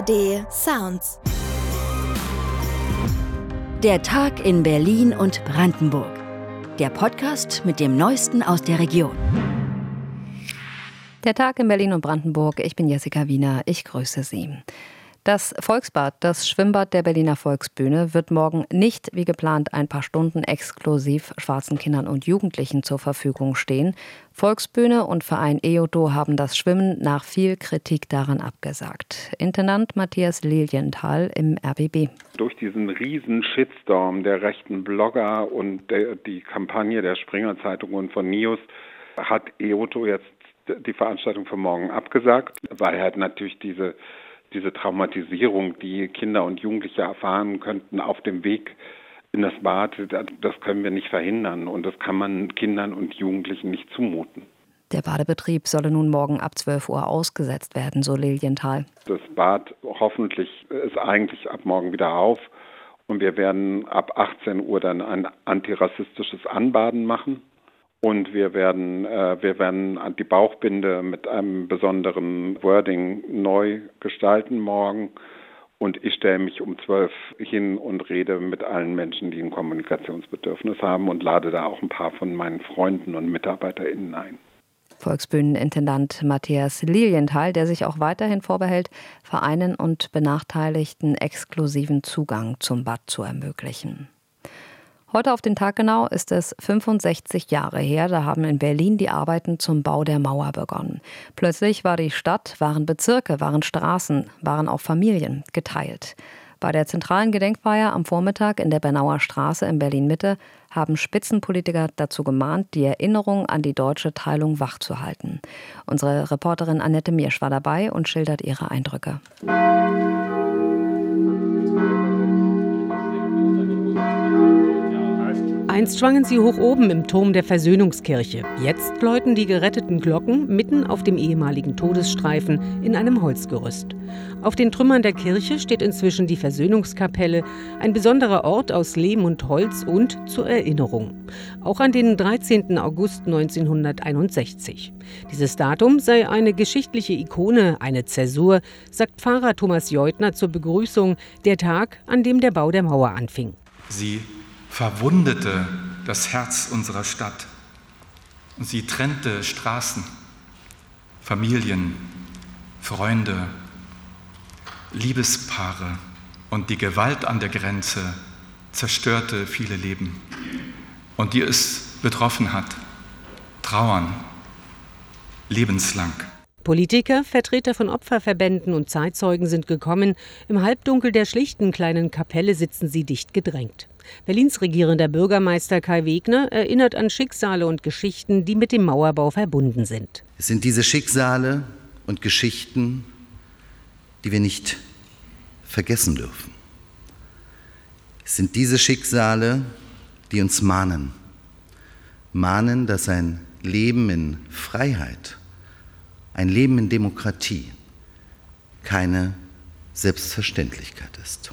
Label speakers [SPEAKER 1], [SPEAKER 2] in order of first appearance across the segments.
[SPEAKER 1] ARD Sounds.
[SPEAKER 2] Der Tag in Berlin und Brandenburg. Der Podcast mit dem Neuesten aus der Region.
[SPEAKER 3] Der Tag in Berlin und Brandenburg. Ich bin Jessica Wiener. Ich grüße Sie. Das Volksbad, das Schwimmbad der Berliner Volksbühne, wird morgen nicht wie geplant ein paar Stunden exklusiv schwarzen Kindern und Jugendlichen zur Verfügung stehen. Volksbühne und Verein EOTO haben das Schwimmen nach viel Kritik daran abgesagt. Intendant Matthias Lilienthal im RBB.
[SPEAKER 4] Durch diesen riesen Shitstorm der rechten Blogger und die Kampagne der Springer Zeitung und von NIOS hat EOTO jetzt die Veranstaltung für morgen abgesagt, weil halt natürlich diese Traumatisierung, die Kinder und Jugendliche erfahren könnten auf dem Weg in das Bad, das können wir nicht verhindern und das kann man Kindern und Jugendlichen nicht zumuten.
[SPEAKER 3] Der Badebetrieb solle nun morgen ab 12 Uhr ausgesetzt werden, so Lilienthal.
[SPEAKER 4] Das Bad hoffentlich ist eigentlich ab morgen wieder auf und wir werden ab 18 Uhr dann ein antirassistisches Anbaden machen. Und wir werden die Bauchbinde mit einem besonderen Wording neu gestalten morgen. Und ich stelle mich um 12 hin und rede mit allen Menschen, die ein Kommunikationsbedürfnis haben und lade da auch ein paar von meinen Freunden und MitarbeiterInnen ein.
[SPEAKER 3] Volksbühnenintendant Matthias Lilienthal, der sich auch weiterhin vorbehält, Vereinen und Benachteiligten exklusiven Zugang zum Bad zu ermöglichen. Heute auf den Tag genau ist es 65 Jahre her, da haben in Berlin die Arbeiten zum Bau der Mauer begonnen. Plötzlich war die Stadt, waren Bezirke, waren Straßen, waren auch Familien geteilt. Bei der zentralen Gedenkfeier am Vormittag in der Bernauer Straße in Berlin-Mitte haben Spitzenpolitiker dazu gemahnt, die Erinnerung an die deutsche Teilung wachzuhalten. Unsere Reporterin Annette Miersch war dabei und schildert ihre Eindrücke.
[SPEAKER 5] Einst schwangen sie hoch oben im Turm der Versöhnungskirche. Jetzt läuten die geretteten Glocken mitten auf dem ehemaligen Todesstreifen in einem Holzgerüst. Auf den Trümmern der Kirche steht inzwischen die Versöhnungskapelle, ein besonderer Ort aus Lehm und Holz und zur Erinnerung. Auch an den 13. August 1961. Dieses Datum sei eine geschichtliche Ikone, eine Zäsur, sagt Pfarrer Thomas Jeutner zur Begrüßung, der Tag, an dem der Bau der Mauer anfing.
[SPEAKER 6] Sie verwundete das Herz unserer Stadt und sie trennte Straßen, Familien, Freunde, Liebespaare und die Gewalt an der Grenze zerstörte viele Leben. Und die es betroffen hat, trauern lebenslang.
[SPEAKER 5] Politiker, Vertreter von Opferverbänden und Zeitzeugen sind gekommen. Im Halbdunkel der schlichten kleinen Kapelle sitzen sie dicht gedrängt. Berlins regierender Bürgermeister Kai Wegner erinnert an Schicksale und Geschichten, die mit dem Mauerbau verbunden sind.
[SPEAKER 7] Es sind diese Schicksale und Geschichten, die wir nicht vergessen dürfen. Es sind diese Schicksale, die uns mahnen, dass ein Leben in Freiheit, ein Leben in Demokratie keine Selbstverständlichkeit ist.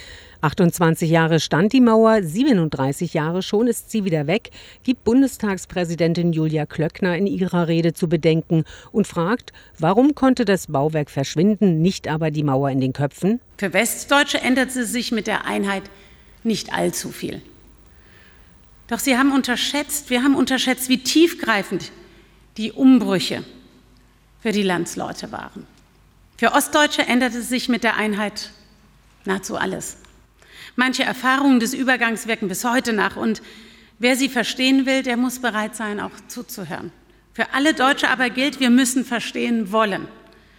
[SPEAKER 5] 28 Jahre stand die Mauer, 37 Jahre schon ist sie wieder weg, gibt Bundestagspräsidentin Julia Klöckner in ihrer Rede zu bedenken und fragt, warum konnte das Bauwerk verschwinden, nicht aber die Mauer in den Köpfen?
[SPEAKER 8] Für Westdeutsche änderte sich mit der Einheit nicht allzu viel. Doch wir haben unterschätzt, wie tiefgreifend die Umbrüche für die Landsleute waren. Für Ostdeutsche änderte sich mit der Einheit nahezu alles. Manche Erfahrungen des Übergangs wirken bis heute nach und wer sie verstehen will, der muss bereit sein, auch zuzuhören. Für alle Deutsche aber gilt, wir müssen verstehen wollen.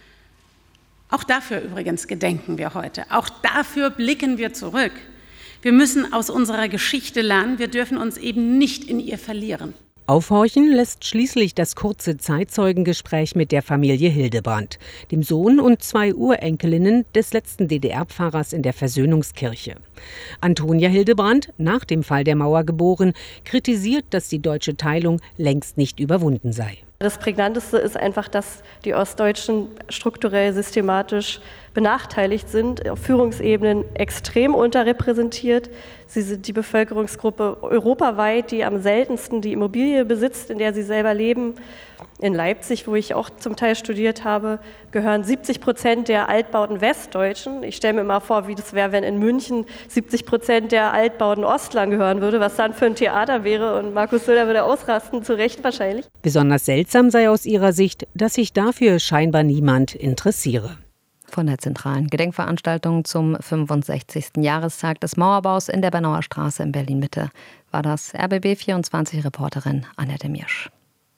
[SPEAKER 8] Auch dafür übrigens gedenken wir heute. Auch dafür blicken wir zurück. Wir müssen aus unserer Geschichte lernen. Wir dürfen uns eben nicht in ihr verlieren.
[SPEAKER 5] Aufhorchen lässt schließlich das kurze Zeitzeugengespräch mit der Familie Hildebrandt, dem Sohn und 2 Urenkelinnen des letzten DDR-Pfarrers in der Versöhnungskirche. Antonia Hildebrandt, nach dem Fall der Mauer geboren, kritisiert, dass die deutsche Teilung längst nicht überwunden sei.
[SPEAKER 9] Das Prägnanteste ist einfach, dass die Ostdeutschen strukturell systematisch benachteiligt sind, auf Führungsebenen extrem unterrepräsentiert. Sie sind die Bevölkerungsgruppe europaweit, die am seltensten die Immobilie besitzt, in der sie selber leben. In Leipzig, wo ich auch zum Teil studiert habe, gehören 70% der Altbauten Westdeutschen. Ich stelle mir mal vor, wie das wäre, wenn in München 70% der Altbauten Ostlern gehören würde, was dann für ein Theater wäre. Und Markus Söder würde ausrasten, zu Recht wahrscheinlich.
[SPEAKER 5] Besonders seltsam sei aus ihrer Sicht, dass sich dafür scheinbar niemand interessiere.
[SPEAKER 3] Von der zentralen Gedenkveranstaltung zum 65. Jahrestag des Mauerbaus in der Bernauer Straße in Berlin-Mitte war das RBB24-Reporterin Annette Miersch.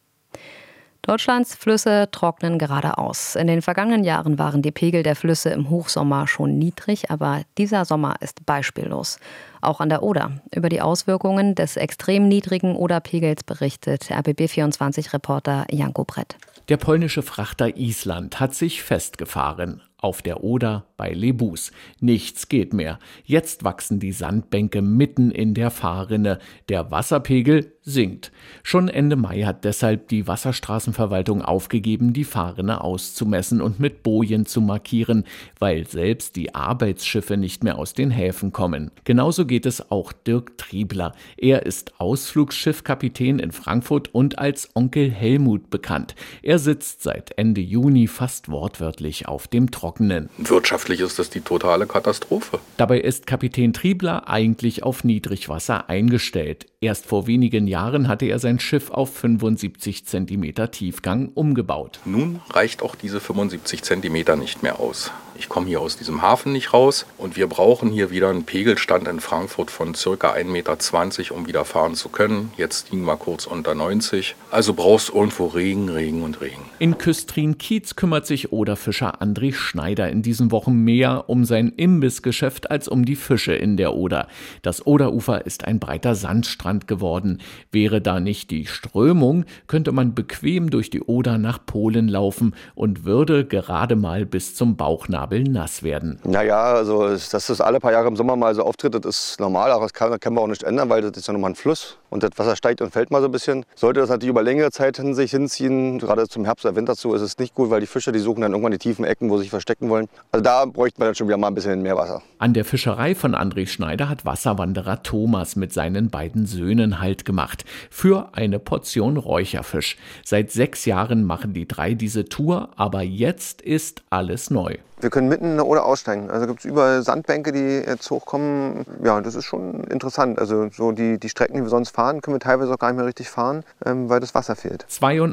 [SPEAKER 3] Deutschlands Flüsse trocknen gerade aus. In den vergangenen Jahren waren die Pegel der Flüsse im Hochsommer schon niedrig, aber dieser Sommer ist beispiellos. Auch an der Oder. Über die Auswirkungen des extrem niedrigen Oderpegels berichtet RBB24-Reporter Janko Brett.
[SPEAKER 1] Der polnische Frachter Island hat sich festgefahren. Auf der Oder bei Lebus. Nichts geht mehr. Jetzt wachsen die Sandbänke mitten in der Fahrrinne. Der Wasserpegel sinkt. Schon Ende Mai hat deshalb die Wasserstraßenverwaltung aufgegeben, die Fahrrinne auszumessen und mit Bojen zu markieren, weil selbst die Arbeitsschiffe nicht mehr aus den Häfen kommen. Genauso geht es auch Dirk Triebler. Er ist Ausflugsschiffkapitän in Frankfurt und als Onkel Helmut bekannt. Er sitzt seit Ende Juni fast wortwörtlich auf dem Trockenen.
[SPEAKER 10] Wirtschaftlich ist das die totale Katastrophe.
[SPEAKER 1] Dabei ist Kapitän Triebler eigentlich auf Niedrigwasser eingestellt. Erst vor wenigen Jahren hatte er sein Schiff auf 75 cm Tiefgang umgebaut.
[SPEAKER 10] Nun reicht auch diese 75 cm nicht mehr aus. Ich komme hier aus diesem Hafen nicht raus und wir brauchen hier wieder einen Pegelstand in Frankfurt von ca. 1,20 Meter, um wieder fahren zu können. Jetzt liegen wir kurz unter 90. Also brauchst du irgendwo Regen, Regen und Regen.
[SPEAKER 1] In Küstrin-Kiez kümmert sich Oderfischer André Schneider in diesen Wochen mehr um sein Imbissgeschäft als um die Fische in der Oder. Das Oderufer ist ein breiter Sandstrand geworden. Wäre da nicht die Strömung, könnte man bequem durch die Oder nach Polen laufen und würde gerade mal bis zum Bauchnabel nass werden.
[SPEAKER 11] Naja, also dass das alle paar Jahre im Sommer mal so auftritt, das ist normal, aber das können wir auch nicht ändern, weil das ist ja nochmal ein Fluss und das Wasser steigt und fällt mal so ein bisschen. Sollte das natürlich über längere Zeit sich hinziehen, gerade zum Herbst oder Winter zu, ist es nicht gut, weil die Fische, die suchen dann irgendwann die tiefen Ecken, wo sie sich verstecken wollen. Also da bräuchten wir dann schon wieder mal ein bisschen mehr Wasser.
[SPEAKER 1] An der Fischerei von André Schneider hat Wasserwanderer Thomas mit seinen beiden Söhnen Halt gemacht. Für eine Portion Räucherfisch. Seit 6 Jahren machen die 3 diese Tour, aber jetzt ist alles neu.
[SPEAKER 11] Wir können mitten in der Oder aussteigen. Also gibt es überall Sandbänke, die jetzt hochkommen. Ja, das ist schon interessant. Also so die Strecken, die wir sonst fahren, können wir teilweise auch gar nicht mehr richtig fahren, weil das Wasser fehlt.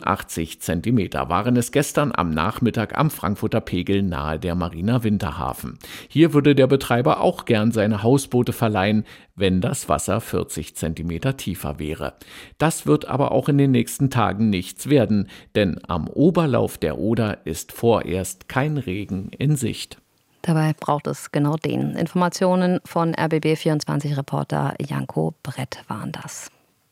[SPEAKER 1] 82 Zentimeter waren es gestern am Nachmittag am Frankfurter Pegel nahe der Marina Winterhafen. Hier würde der Betreiber auch gern seine Hausboote verleihen, wenn das Wasser 40 Zentimeter tiefer wäre. Das wird aber auch in den nächsten Tagen nichts werden, denn am Oberlauf der Oder ist vorerst kein Regen in Sicht.
[SPEAKER 3] Dabei braucht es genau den. Informationen von RBB24-Reporter Janko Brett waren das.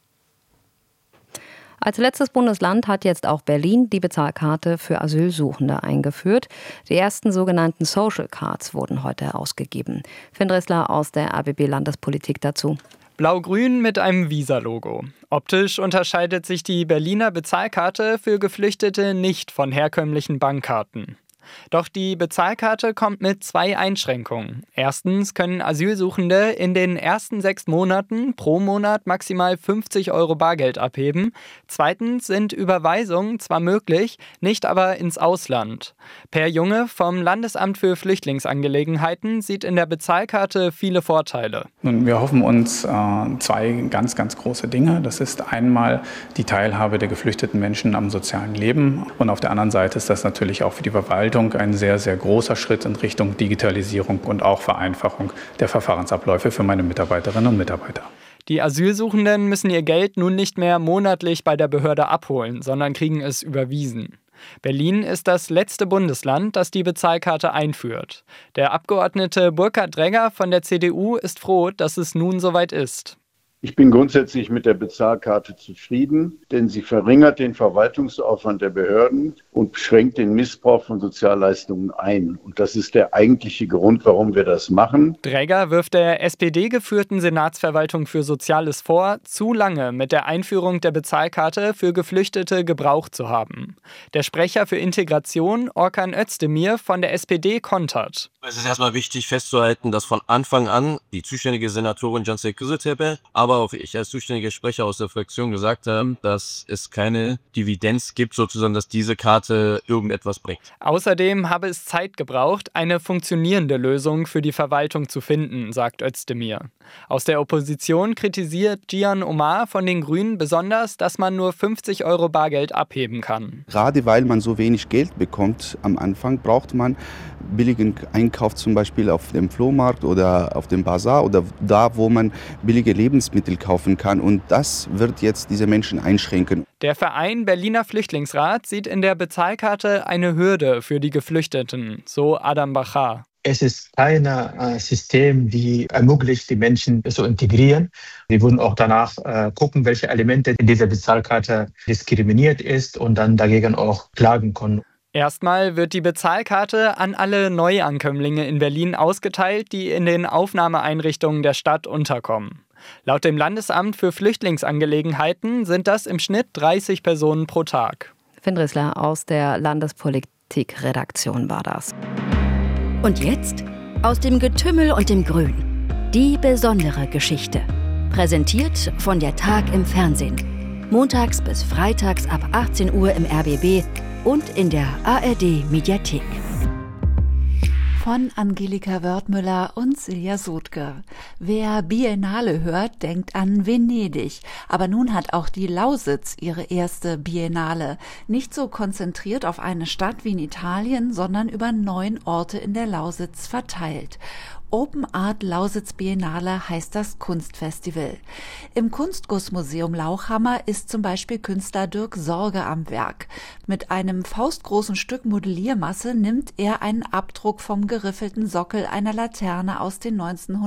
[SPEAKER 3] Als letztes Bundesland hat jetzt auch Berlin die Bezahlkarte für Asylsuchende eingeführt. Die ersten sogenannten Social Cards wurden heute ausgegeben. Finn Dressler aus der RBB-Landespolitik dazu.
[SPEAKER 12] Blau-grün mit einem Visa-Logo. Optisch unterscheidet sich die Berliner Bezahlkarte für Geflüchtete nicht von herkömmlichen Bankkarten. Doch die Bezahlkarte kommt mit 2 Einschränkungen. Erstens können Asylsuchende in den ersten 6 Monaten pro Monat maximal 50 € Bargeld abheben. Zweitens sind Überweisungen zwar möglich, nicht aber ins Ausland. Per Junge vom Landesamt für Flüchtlingsangelegenheiten sieht in der Bezahlkarte viele Vorteile.
[SPEAKER 13] Nun, wir hoffen uns 2 ganz, ganz große Dinge. Das ist einmal die Teilhabe der geflüchteten Menschen am sozialen Leben. Und auf der anderen Seite ist das natürlich auch für die Verwaltung ein sehr, sehr großer Schritt in Richtung Digitalisierung und auch Vereinfachung der Verfahrensabläufe für meine Mitarbeiterinnen und Mitarbeiter.
[SPEAKER 12] Die Asylsuchenden müssen ihr Geld nun nicht mehr monatlich bei der Behörde abholen, sondern kriegen es überwiesen. Berlin ist das letzte Bundesland, das die Bezahlkarte einführt. Der Abgeordnete Burkhard Dregger von der CDU ist froh, dass es nun soweit ist.
[SPEAKER 14] Ich bin grundsätzlich mit der Bezahlkarte zufrieden, denn sie verringert den Verwaltungsaufwand der Behörden und schränkt den Missbrauch von Sozialleistungen ein. Und das ist der eigentliche Grund, warum wir das machen.
[SPEAKER 12] Dräger wirft der SPD-geführten Senatsverwaltung für Soziales vor, zu lange mit der Einführung der Bezahlkarte für Geflüchtete gebraucht zu haben. Der Sprecher für Integration, Orkan Özdemir von der SPD, kontert.
[SPEAKER 15] Es ist erstmal wichtig festzuhalten, dass von Anfang an die zuständige Senatorin Cansel Kızıltepe, aber auch ich als zuständiger Sprecher aus der Fraktion gesagt haben, dass es keine Dividenz gibt, sozusagen, dass diese Karte irgendetwas bringt.
[SPEAKER 12] Außerdem habe es Zeit gebraucht, eine funktionierende Lösung für die Verwaltung zu finden, sagt Özdemir. Aus der Opposition kritisiert Cihan Omar von den Grünen besonders, dass man nur 50 € Bargeld abheben kann.
[SPEAKER 16] Gerade weil man so wenig Geld bekommt am Anfang, braucht man billigen Einkauf zum Beispiel auf dem Flohmarkt oder auf dem Bazar oder da, wo man billige Lebensmittel kaufen kann. Und das wird jetzt diese Menschen einschränken.
[SPEAKER 12] Der Verein Berliner Flüchtlingsrat sieht in der Bezahlkarte eine Hürde für die Geflüchteten, so Adam Bachar.
[SPEAKER 17] Es ist kein System, die ermöglicht, die Menschen zu integrieren. Wir würden auch danach gucken, welche Elemente in dieser Bezahlkarte diskriminiert ist und dann dagegen auch klagen können.
[SPEAKER 12] Erstmal wird die Bezahlkarte an alle Neuankömmlinge in Berlin ausgeteilt, die in den Aufnahmeeinrichtungen der Stadt unterkommen. Laut dem Landesamt für Flüchtlingsangelegenheiten sind das im Schnitt 30 Personen pro Tag.
[SPEAKER 3] Finn Drissler aus der Landespolitik-Redaktion war das.
[SPEAKER 2] Und jetzt aus dem Getümmel und dem Grün. Die besondere Geschichte. Präsentiert von der Tag im Fernsehen. Montags bis freitags ab 18 Uhr im RBB und in der ARD-Mediathek.
[SPEAKER 18] Von Angelika Wörthmüller und Silja Sotger. Wer Biennale hört, denkt an Venedig. Aber nun hat auch die Lausitz ihre erste Biennale. Nicht so konzentriert auf eine Stadt wie in Italien, sondern über 9 Orte in der Lausitz verteilt. Open Art Lausitz Biennale heißt das Kunstfestival. Im Kunstgussmuseum Lauchhammer ist zum Beispiel Künstler Dirk Sorge am Werk. Mit einem faustgroßen Stück Modelliermasse nimmt er einen Abdruck vom geriffelten Sockel einer Laterne aus den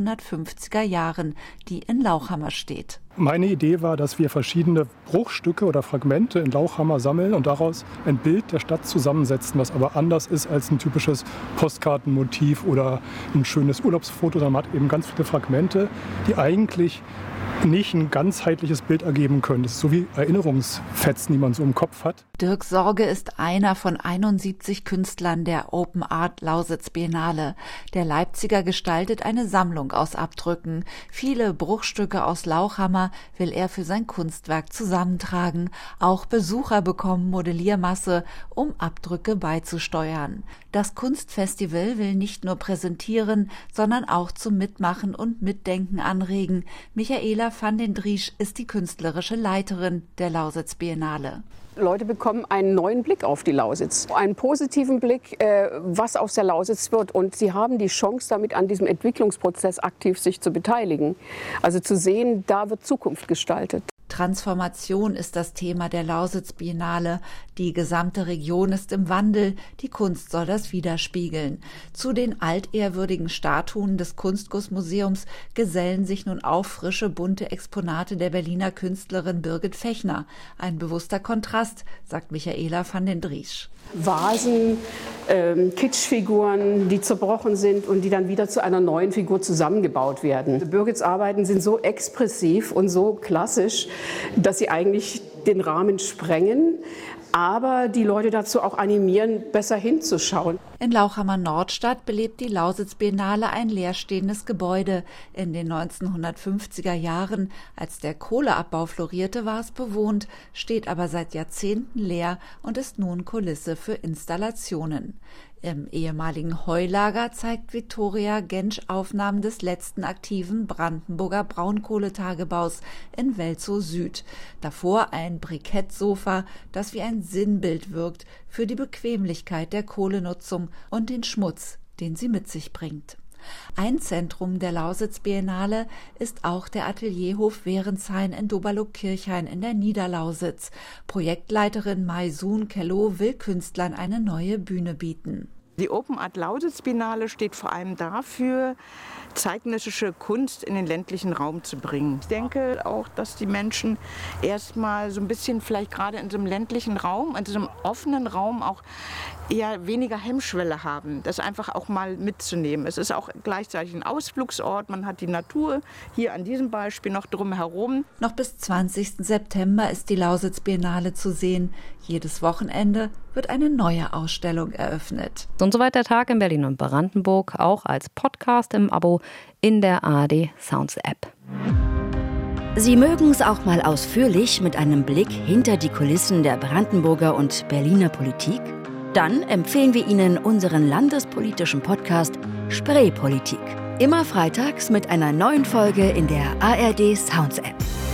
[SPEAKER 18] 1950er Jahren, die in Lauchhammer steht.
[SPEAKER 19] Meine Idee war, dass wir verschiedene Bruchstücke oder Fragmente in Lauchhammer sammeln und daraus ein Bild der Stadt zusammensetzen, das aber anders ist als ein typisches Postkartenmotiv oder ein schönes Urlaubsfoto, sondern man hat eben ganz viele Fragmente, die eigentlich nicht ein ganzheitliches Bild ergeben können. Das ist so wie Erinnerungsfetzen, die man so im Kopf hat.
[SPEAKER 18] Dirk Sorge ist einer von 71 Künstlern der Open Art Lausitz Biennale. Der Leipziger gestaltet eine Sammlung aus Abdrücken. Viele Bruchstücke aus Lauchhammer will er für sein Kunstwerk zusammentragen. Auch Besucher bekommen Modelliermasse, um Abdrücke beizusteuern. Das Kunstfestival will nicht nur präsentieren, sondern auch zum Mitmachen und Mitdenken anregen. Michaela van den Driesch ist die künstlerische Leiterin der Lausitz Biennale.
[SPEAKER 20] Leute bekommen einen neuen Blick auf die Lausitz, einen positiven Blick, was aus der Lausitz wird. Und sie haben die Chance, damit an diesem Entwicklungsprozess aktiv sich zu beteiligen. Also zu sehen, da wird Zukunft gestaltet.
[SPEAKER 18] Transformation ist das Thema der Lausitz Biennale. Die gesamte Region ist im Wandel, die Kunst soll das widerspiegeln. Zu den altehrwürdigen Statuen des Kunstgussmuseums gesellen sich nun auch frische, bunte Exponate der Berliner Künstlerin Birgit Fechner. Ein bewusster Kontrast, sagt Michaela van den Driesch.
[SPEAKER 20] Vasen, Kitschfiguren, die zerbrochen sind und die dann wieder zu einer neuen Figur zusammengebaut werden. Birgits Arbeiten sind so expressiv und so klassisch, dass sie eigentlich den Rahmen sprengen, aber die Leute dazu auch animieren, besser hinzuschauen.
[SPEAKER 18] In Lauchhammer Nordstadt belebt die Lausitz Biennale ein leerstehendes Gebäude. In den 1950er Jahren, als der Kohleabbau florierte, war es bewohnt, steht aber seit Jahrzehnten leer und ist nun Kulisse für Installationen. Im ehemaligen Heulager zeigt Viktoria Gensch Aufnahmen des letzten aktiven Brandenburger Braunkohletagebaus in Welzow Süd. Davor ein Brikettsofa, das wie ein Sinnbild wirkt für die Bequemlichkeit der Kohlenutzung und den Schmutz, den sie mit sich bringt. Ein Zentrum der Lausitz Biennale ist auch der Atelierhof Wehrenshain in Doberloh-Kirchhain in der Niederlausitz. Projektleiterin Maysun Kello will Künstlern eine neue Bühne bieten.
[SPEAKER 21] Die Open Art Lausitz Biennale steht vor allem dafür, zeitgenössische Kunst in den ländlichen Raum zu bringen. Ich denke auch, dass die Menschen erstmal so ein bisschen vielleicht gerade in so einem ländlichen Raum, in so einem offenen Raum auch eher weniger Hemmschwelle haben, das einfach auch mal mitzunehmen. Es ist auch gleichzeitig ein Ausflugsort, man hat die Natur hier an diesem Beispiel noch drumherum.
[SPEAKER 18] Noch bis 20. September ist die Lausitz Biennale zu sehen. Jedes Wochenende wird eine neue Ausstellung eröffnet.
[SPEAKER 3] Und soweit der Tag in Berlin und Brandenburg, auch als Podcast im Abo in der ARD Sounds App.
[SPEAKER 2] Sie mögen es auch mal ausführlich mit einem Blick hinter die Kulissen der Brandenburger und Berliner Politik? Dann empfehlen wir Ihnen unseren landespolitischen Podcast Spreepolitik. Immer freitags mit einer neuen Folge in der ARD Sounds App.